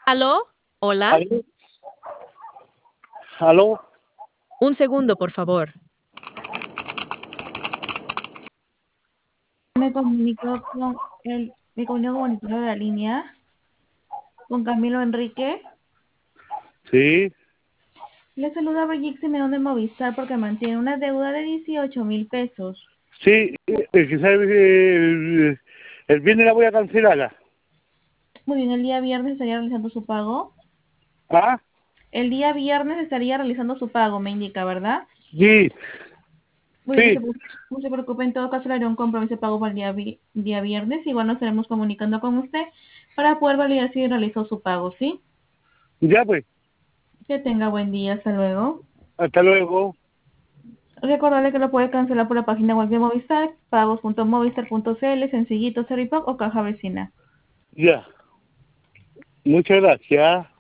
¿Aló? ¿Hola? ¿Aló? ¿Aló? Un segundo, por favor. Me comunico con el número de la línea, con Camilo Enrique. Sí, Le saluda Brigitte Simeón de Movistar porque mantiene una deuda de 18.000 pesos. sí, quizás el viernes la voy a cancelar. Muy bien, el día viernes estaría realizando su pago. ¿Ah? El día viernes estaría realizando su pago, me indica, ¿verdad? Sí, Muy bien, sí, no se preocupe, en todo caso le haré un compromiso de pago para el día viernes. Igual nos estaremos comunicando con usted para poder validar si realizó su pago, ¿sí? ya pues, Que tenga buen día, hasta luego. hasta luego. Recordarle que lo puede cancelar por la página web de Movistar, pagos.movistar.cl, sencillito, Seripack o caja vecina. Ya, muchas gracias.